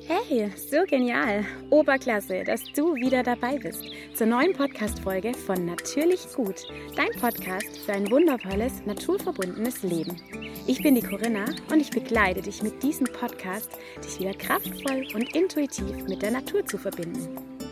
Hey, so genial. Oberklasse, dass du wieder dabei bist zur neuen Podcast-Folge von Natürlich Gut, dein Podcast für ein wundervolles, naturverbundenes Leben. Ich bin die Corinna und ich begleite dich mit diesem Podcast, dich wieder kraftvoll und intuitiv mit der Natur zu verbinden.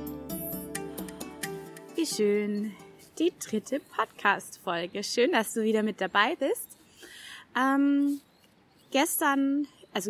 Wie schön, die 3. Podcast-Folge. Schön, dass du wieder mit dabei bist. Gestern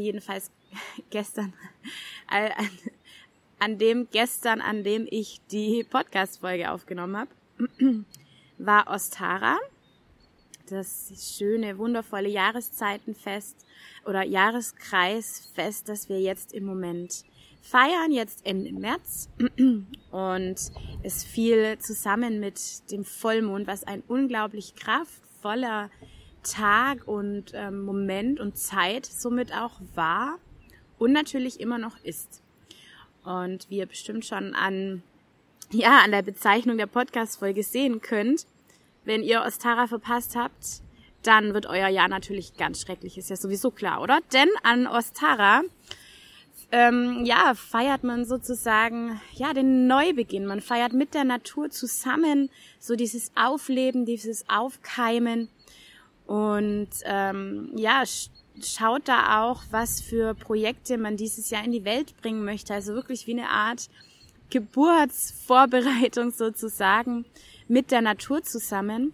an dem ich die Podcast-Folge aufgenommen habe, war Ostara, das schöne, wundervolle Jahreszeitenfest oder Jahreskreisfest, das wir jetzt im Moment feiern, jetzt Ende März. Und es fiel zusammen mit dem Vollmond, was ein unglaublich kraftvoller Tag und Moment und Zeit somit auch war und natürlich immer noch ist. Und wie ihr bestimmt schon an der Bezeichnung der Podcast-Folge sehen könnt, wenn ihr Ostara verpasst habt, dann wird euer Jahr natürlich ganz schrecklich, ist ja sowieso klar, oder? Denn an Ostara feiert man sozusagen den Neubeginn. Man feiert mit der Natur zusammen so dieses Aufleben, dieses Aufkeimen. Und schaut da auch, was für Projekte man dieses Jahr in die Welt bringen möchte. Also wirklich wie eine Art Geburtsvorbereitung sozusagen mit der Natur zusammen.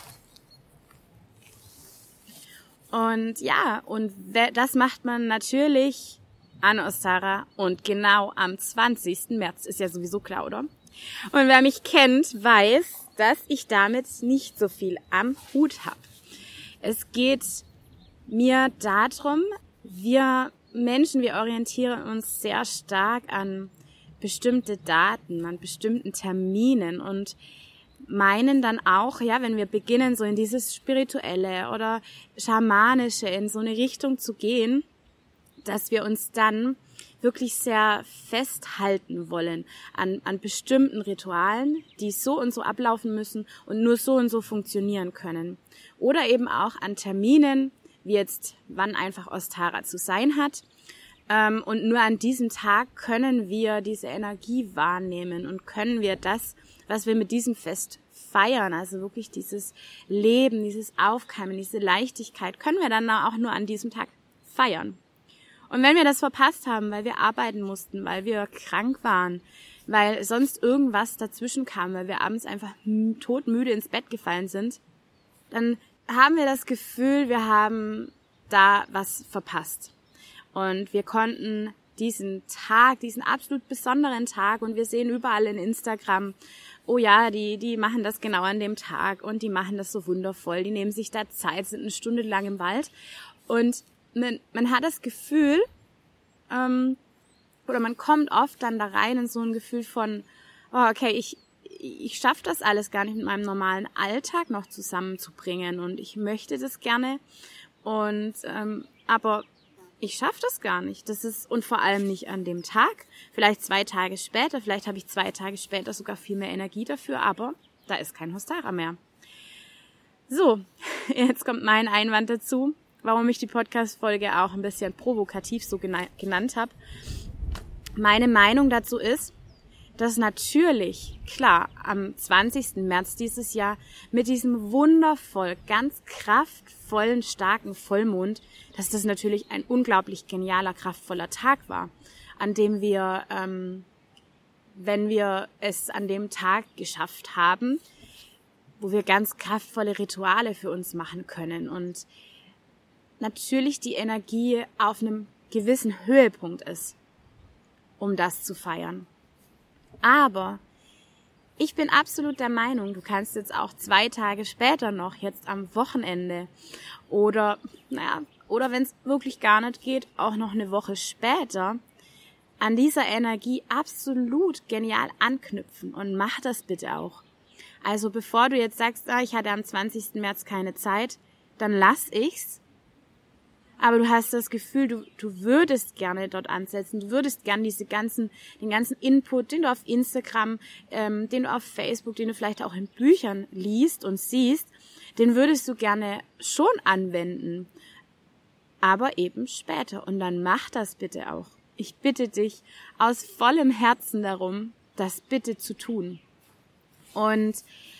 Und das macht man natürlich an Ostara und genau am 20. März. Ist ja sowieso klar, oder? Und wer mich kennt, weiß, dass ich damit nicht so viel am Hut habe. Es geht mir darum, wir Menschen, wir orientieren uns sehr stark an bestimmte Daten, an bestimmten Terminen und meinen dann auch, wenn wir beginnen, so in dieses Spirituelle oder Schamanische in so eine Richtung zu gehen, dass wir uns dann wirklich sehr festhalten wollen an bestimmten Ritualen, die so und so ablaufen müssen und nur so und so funktionieren können. Oder eben auch an Terminen, wie jetzt, wann einfach Ostara zu sein hat. Und nur an diesem Tag können wir diese Energie wahrnehmen und können wir das, was wir mit diesem Fest feiern, also wirklich dieses Leben, dieses Aufkeimen, diese Leichtigkeit, können wir dann auch nur an diesem Tag feiern. Und wenn wir das verpasst haben, weil wir arbeiten mussten, weil wir krank waren, weil sonst irgendwas dazwischen kam, weil wir abends einfach todmüde ins Bett gefallen sind, dann haben wir das Gefühl, wir haben da was verpasst. Und wir konnten diesen Tag, diesen absolut besonderen Tag, und wir sehen überall in Instagram, oh ja, die machen das genau an dem Tag und die machen das so wundervoll, die nehmen sich da Zeit, sind eine Stunde lang im Wald und man hat das Gefühl, oder man kommt oft dann da rein in so ein Gefühl von, oh, okay, ich schaffe das alles gar nicht mit meinem normalen Alltag noch zusammenzubringen und ich möchte das gerne und aber ich schaffe das gar nicht. Das ist, und vor allem nicht an dem Tag, vielleicht 2 Tage später, vielleicht habe ich 2 Tage später sogar viel mehr Energie dafür, aber da ist kein Ostara mehr. So, jetzt kommt mein Einwand dazu, warum ich die Podcast-Folge auch ein bisschen provokativ so genannt habe. Meine Meinung dazu ist, dass natürlich, klar, am 20. März dieses Jahr mit diesem wundervoll, ganz kraftvollen, starken Vollmond, dass das natürlich ein unglaublich genialer, kraftvoller Tag war, an dem wir, wenn wir es an dem Tag geschafft haben, wo wir ganz kraftvolle Rituale für uns machen können und natürlich die Energie auf einem gewissen Höhepunkt ist, um das zu feiern. Aber ich bin absolut der Meinung, du kannst jetzt auch 2 Tage später noch, jetzt am Wochenende oder wenn es wirklich gar nicht geht, auch noch eine Woche später an dieser Energie absolut genial anknüpfen und mach das bitte auch. Also bevor du jetzt sagst, ich hatte am 20. März keine Zeit, dann lass ich's. Aber du hast das Gefühl, du würdest gerne dort ansetzen, du würdest gerne den ganzen Input, den du auf Instagram, den du auf Facebook, den du vielleicht auch in Büchern liest und siehst, den würdest du gerne schon anwenden. Aber eben später. Und dann mach das bitte auch. Ich bitte dich aus vollem Herzen darum, das bitte zu tun. Und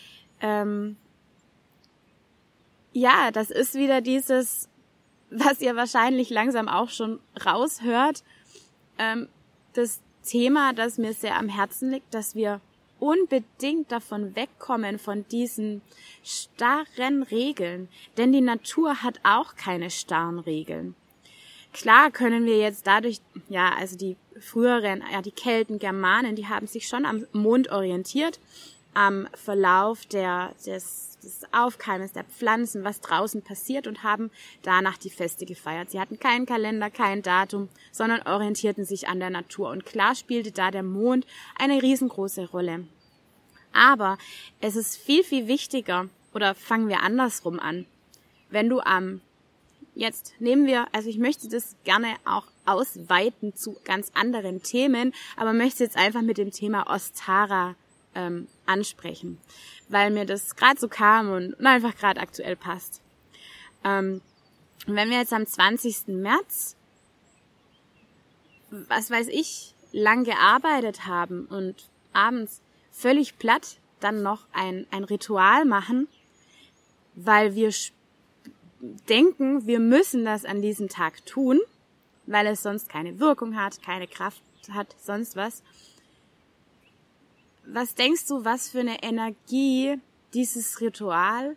ja, das ist wieder dieses, was ihr wahrscheinlich langsam auch schon raushört, das Thema, das mir sehr am Herzen liegt, dass wir unbedingt davon wegkommen, von diesen starren Regeln. Denn die Natur hat auch keine starren Regeln. Klar können wir jetzt dadurch, ja, also die früheren, ja, die Kelten, Germanen, die haben sich schon am Mond orientiert, am Verlauf des Aufkeimes der Pflanzen, was draußen passiert, und haben danach die Feste gefeiert. Sie hatten keinen Kalender, kein Datum, sondern orientierten sich an der Natur. Und klar spielte da der Mond eine riesengroße Rolle. Aber es ist viel, viel wichtiger, oder fangen wir andersrum an, wenn du jetzt nehmen wir, also ich möchte das gerne auch ausweiten zu ganz anderen Themen, aber möchte jetzt einfach mit dem Thema Ostara ansprechen, weil mir das gerade so kam und einfach gerade aktuell passt. Wenn wir jetzt am 20. März, was weiß ich, lang gearbeitet haben und abends völlig platt dann noch ein Ritual machen, weil wir denken, wir müssen das an diesem Tag tun, weil es sonst keine Wirkung hat, keine Kraft hat, sonst was. Was denkst du, was für eine Energie dieses Ritual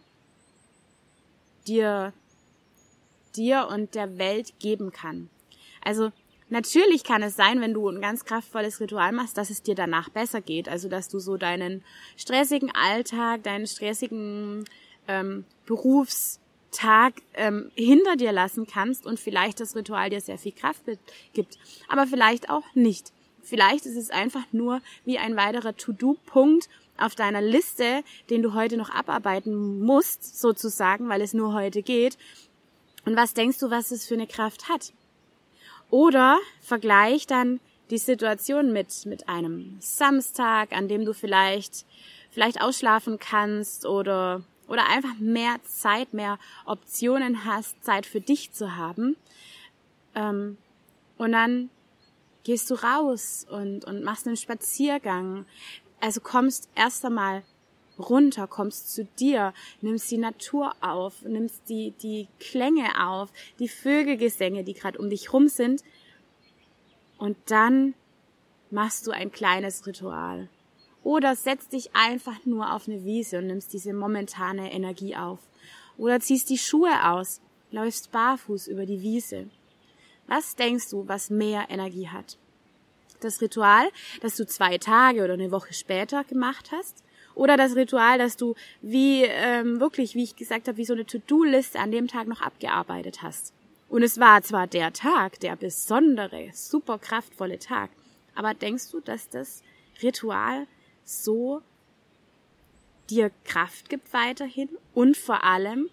dir und der Welt geben kann? Also natürlich kann es sein, wenn du ein ganz kraftvolles Ritual machst, dass es dir danach besser geht. Also dass du so deinen stressigen Alltag, deinen stressigen Berufstag hinter dir lassen kannst und vielleicht das Ritual dir sehr viel Kraft gibt. Aber vielleicht auch nicht. Vielleicht ist es einfach nur wie ein weiterer To-Do-Punkt auf deiner Liste, den du heute noch abarbeiten musst, sozusagen, weil es nur heute geht. Und was denkst du, was es für eine Kraft hat? Oder vergleich dann die Situation mit einem Samstag, an dem du vielleicht ausschlafen kannst oder einfach mehr Zeit, mehr Optionen hast, Zeit für dich zu haben. Und dann gehst du raus und machst einen Spaziergang. Also kommst erst einmal runter, kommst zu dir, nimmst die Natur auf, nimmst die Klänge auf, die Vögelgesänge, die gerade um dich rum sind. Und dann machst du ein kleines Ritual. Oder setzt dich einfach nur auf eine Wiese und nimmst diese momentane Energie auf. Oder ziehst die Schuhe aus, läufst barfuß über die Wiese. Was denkst du, was mehr Energie hat? Das Ritual, das du 2 Tage oder eine Woche später gemacht hast? Oder das Ritual, das du wirklich, wie ich gesagt habe, wie so eine To-Do-Liste an dem Tag noch abgearbeitet hast? Und es war zwar der Tag, der besondere, super kraftvolle Tag, aber denkst du, dass das Ritual so dir Kraft gibt weiterhin und vor allem,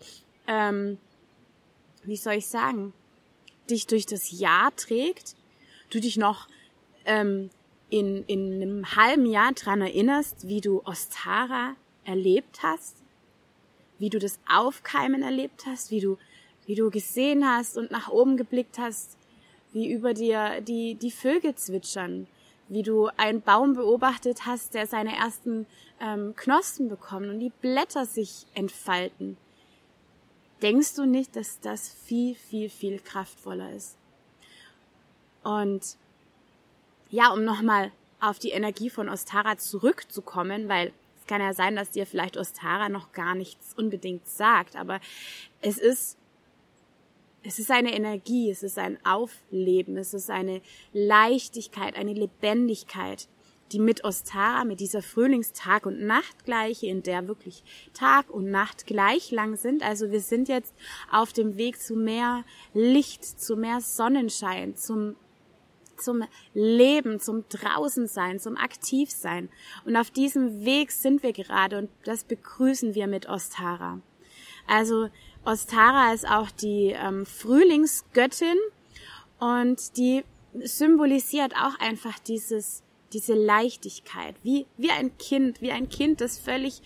wie soll ich sagen, dich durch das Jahr trägt, du dich noch in einem halben Jahr dran erinnerst, wie du Ostara erlebt hast, wie du das Aufkeimen erlebt hast, wie du gesehen hast und nach oben geblickt hast, wie über dir die Vögel zwitschern, wie du einen Baum beobachtet hast, der seine ersten Knospen bekommt und die Blätter sich entfalten. Denkst du nicht, dass das viel, viel, viel kraftvoller ist? Und ja, um nochmal auf die Energie von Ostara zurückzukommen, weil es kann ja sein, dass dir vielleicht Ostara noch gar nichts unbedingt sagt, aber es ist eine Energie, es ist ein Aufleben, es ist eine Leichtigkeit, eine Lebendigkeit, die mit Ostara, mit dieser Frühlingstag- und Nachtgleiche, in der wirklich Tag und Nacht gleich lang sind. Also wir sind jetzt auf dem Weg zu mehr Licht, zu mehr Sonnenschein, zum Leben, zum Draußensein, zum Aktivsein. Und auf diesem Weg sind wir gerade und das begrüßen wir mit Ostara. Also Ostara ist auch die Frühlingsgöttin und die symbolisiert auch einfach diese Leichtigkeit, wie ein Kind, das völlig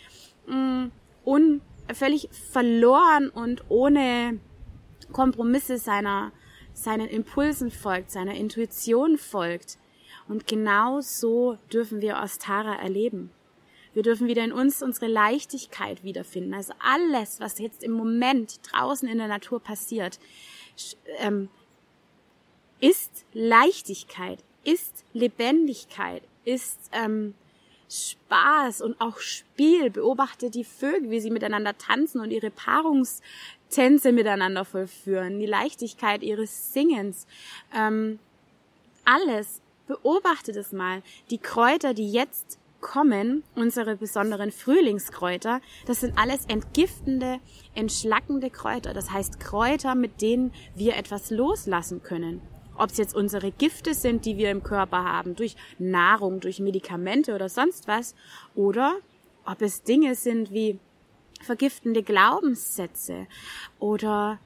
völlig verloren und ohne Kompromisse seiner seinen Impulsen folgt, seiner Intuition folgt. Und genau so dürfen wir Ostara erleben. Wir dürfen wieder in uns unsere Leichtigkeit wiederfinden. Also alles, was jetzt im Moment draußen in der Natur passiert, ist Leichtigkeit, ist Lebendigkeit, ist Spaß und auch Spiel. Beobachte die Vögel, wie sie miteinander tanzen und ihre Paarungstänze miteinander vollführen. Die Leichtigkeit ihres Singens. Alles. Beobachte das mal. Die Kräuter, die jetzt kommen, unsere besonderen Frühlingskräuter, das sind alles entgiftende, entschlackende Kräuter. Das heißt Kräuter, mit denen wir etwas loslassen können. Ob es jetzt unsere Gifte sind, die wir im Körper haben, durch Nahrung, durch Medikamente oder sonst was, oder ob es Dinge sind wie vergiftende Glaubenssätze oder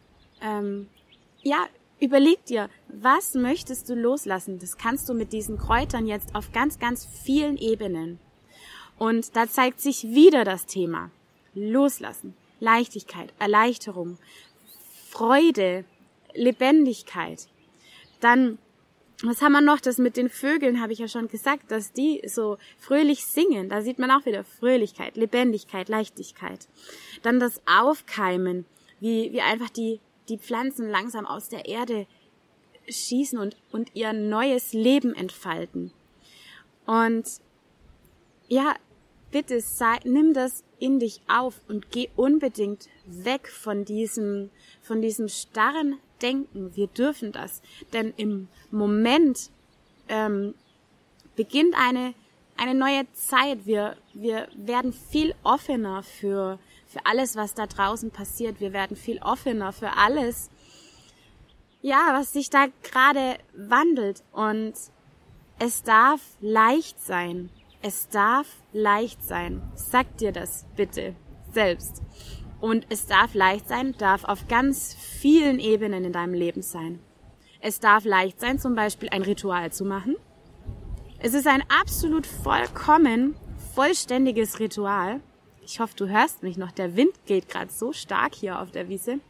überleg dir, was möchtest du loslassen? Das kannst du mit diesen Kräutern jetzt auf ganz, ganz vielen Ebenen. Und da zeigt sich wieder das Thema Loslassen, Leichtigkeit, Erleichterung, Freude, Lebendigkeit. Dann, was haben wir noch? Das mit den Vögeln habe ich ja schon gesagt, dass die so fröhlich singen. Da sieht man auch wieder Fröhlichkeit, Lebendigkeit, Leichtigkeit. Dann das Aufkeimen, wie einfach die Pflanzen langsam aus der Erde schießen und ihr neues Leben entfalten. Und ja, bitte nimm das in dich auf und geh unbedingt weg von diesem starren Denken. Wir dürfen das, denn im Moment beginnt eine neue Zeit. Wir werden viel offener für alles, was da draußen passiert. Wir werden viel offener für alles, was sich da gerade wandelt. Und es darf leicht sein. Es darf leicht sein. Sag dir das bitte selbst. Und es darf leicht sein, darf auf ganz vielen Ebenen in deinem Leben sein. Es darf leicht sein, zum Beispiel ein Ritual zu machen. Es ist ein absolut vollkommen vollständiges Ritual. Ich hoffe, du hörst mich noch. Der Wind geht gerade so stark hier auf der Wiese.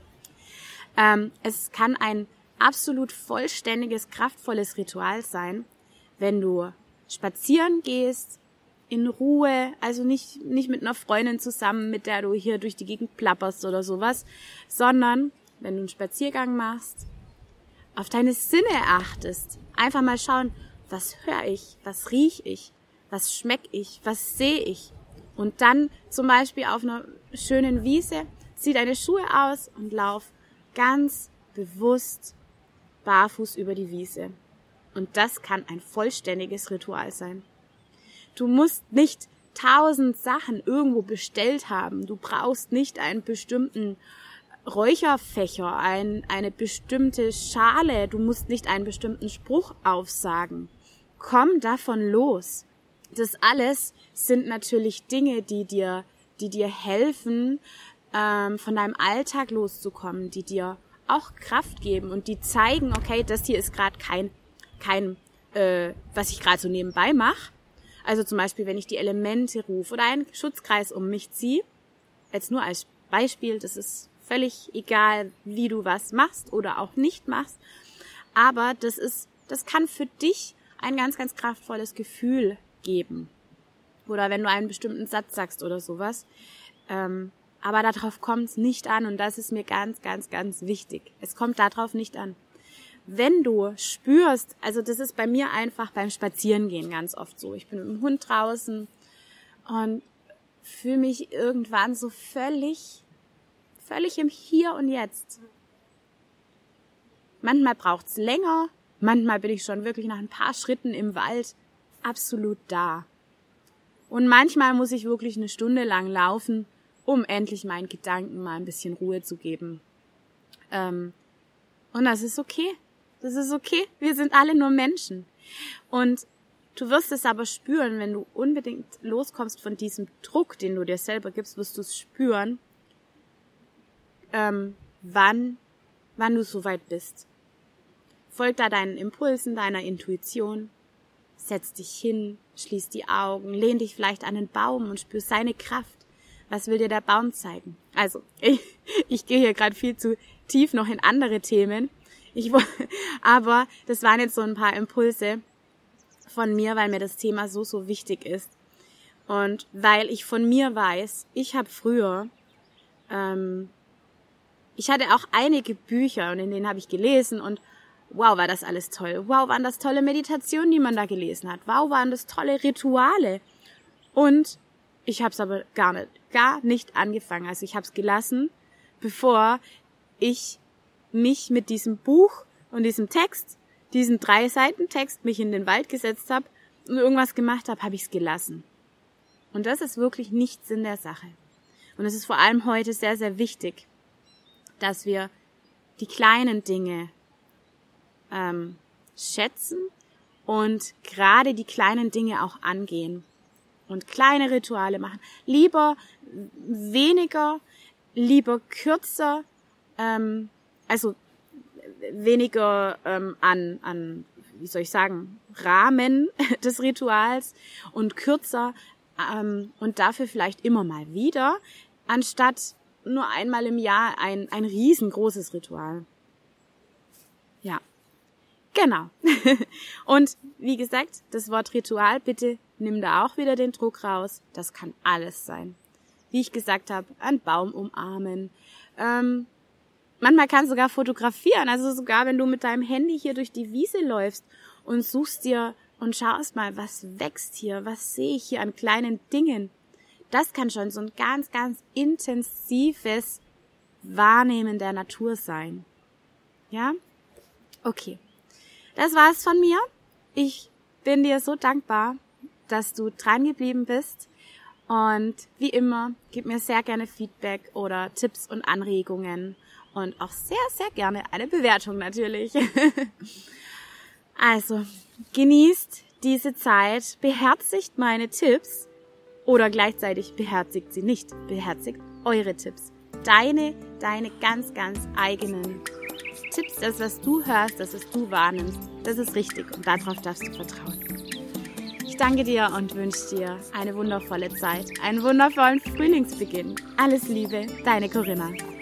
Es kann ein absolut vollständiges, kraftvolles Ritual sein, wenn du spazieren gehst, in Ruhe, also nicht mit einer Freundin zusammen, mit der du hier durch die Gegend plapperst oder sowas, sondern wenn du einen Spaziergang machst, auf deine Sinne achtest, einfach mal schauen, was höre ich, was riech ich, was schmeck ich, was sehe ich. Und dann zum Beispiel auf einer schönen Wiese, zieh deine Schuhe aus und lauf ganz bewusst barfuß über die Wiese. Und das kann ein vollständiges Ritual sein. Du musst nicht 1000 Sachen irgendwo bestellt haben. Du brauchst nicht einen bestimmten Räucherfächer, eine bestimmte Schale. Du musst nicht einen bestimmten Spruch aufsagen. Komm davon los. Das alles sind natürlich Dinge, die dir helfen, von deinem Alltag loszukommen, die dir auch Kraft geben und die zeigen, okay, das hier ist gerade kein was ich gerade so nebenbei mache. Also zum Beispiel, wenn ich die Elemente rufe oder einen Schutzkreis um mich ziehe, jetzt nur als Beispiel, das ist völlig egal, wie du was machst oder auch nicht machst, aber das kann für dich ein ganz, ganz kraftvolles Gefühl geben. Oder wenn du einen bestimmten Satz sagst oder sowas. Aber darauf kommt es nicht an und das ist mir ganz, ganz, ganz wichtig. Es kommt darauf nicht an. Wenn du spürst, also das ist bei mir einfach beim Spazierengehen ganz oft so. Ich bin mit dem Hund draußen und fühle mich irgendwann so völlig im Hier und Jetzt. Manchmal braucht's länger, manchmal bin ich schon wirklich nach ein paar Schritten im Wald absolut da. Und manchmal muss ich wirklich eine Stunde lang laufen, um endlich meinen Gedanken mal ein bisschen Ruhe zu geben. Und das ist okay. Das ist okay. Wir sind alle nur Menschen. Und du wirst es aber spüren, wenn du unbedingt loskommst von diesem Druck, den du dir selber gibst, wirst du es spüren, wann du soweit bist. Folg da deinen Impulsen, deiner Intuition. Setz dich hin, schließ die Augen, lehn dich vielleicht an den Baum und spür seine Kraft. Was will dir der Baum zeigen? Also, ich gehe hier gerade viel zu tief noch in andere Themen. Aber das waren jetzt so ein paar Impulse von mir, weil mir das Thema so, so wichtig ist. Und weil ich von mir weiß, ich habe früher, ich hatte auch einige Bücher und in denen habe ich gelesen und wow, war das alles toll. Wow, waren das tolle Meditationen, die man da gelesen hat. Wow, waren das tolle Rituale. Und ich habe es aber gar nicht angefangen. Also ich habe es gelassen, bevor ich mich mit diesem Buch und diesem Text, diesem 3 Seiten Text, mich in den Wald gesetzt habe und irgendwas gemacht habe, habe ich es gelassen. Und das ist wirklich nichts in der Sache. Und es ist vor allem heute sehr, sehr wichtig, dass wir die kleinen Dinge schätzen und gerade die kleinen Dinge auch angehen und kleine Rituale machen. Lieber weniger, lieber kürzer, also weniger an, wie soll ich sagen, Rahmen des Rituals und kürzer und dafür vielleicht immer mal wieder, anstatt nur einmal im Jahr ein riesengroßes Ritual. Ja, genau. Und wie gesagt, das Wort Ritual, bitte nimm da auch wieder den Druck raus. Das kann alles sein. Wie ich gesagt habe, einen Baum umarmen. Manchmal kann sogar fotografieren. Also sogar, wenn du mit deinem Handy hier durch die Wiese läufst und suchst dir und schaust mal, was wächst hier, was sehe ich hier an kleinen Dingen. Das kann schon so ein ganz, ganz intensives Wahrnehmen der Natur sein. Ja? Okay. Das war's von mir. Ich bin dir so dankbar, dass du dran geblieben bist. Und wie immer, gib mir sehr gerne Feedback oder Tipps und Anregungen. Und auch sehr, sehr gerne eine Bewertung natürlich. Also, genießt diese Zeit, beherzigt meine Tipps oder gleichzeitig beherzigt sie nicht. Beherzigt eure Tipps. Deine ganz, ganz eigenen Tipps, das, was du hörst, das, was du wahrnimmst, das ist richtig und darauf darfst du vertrauen. Ich danke dir und wünsche dir eine wundervolle Zeit, einen wundervollen Frühlingsbeginn. Alles Liebe, deine Corinna.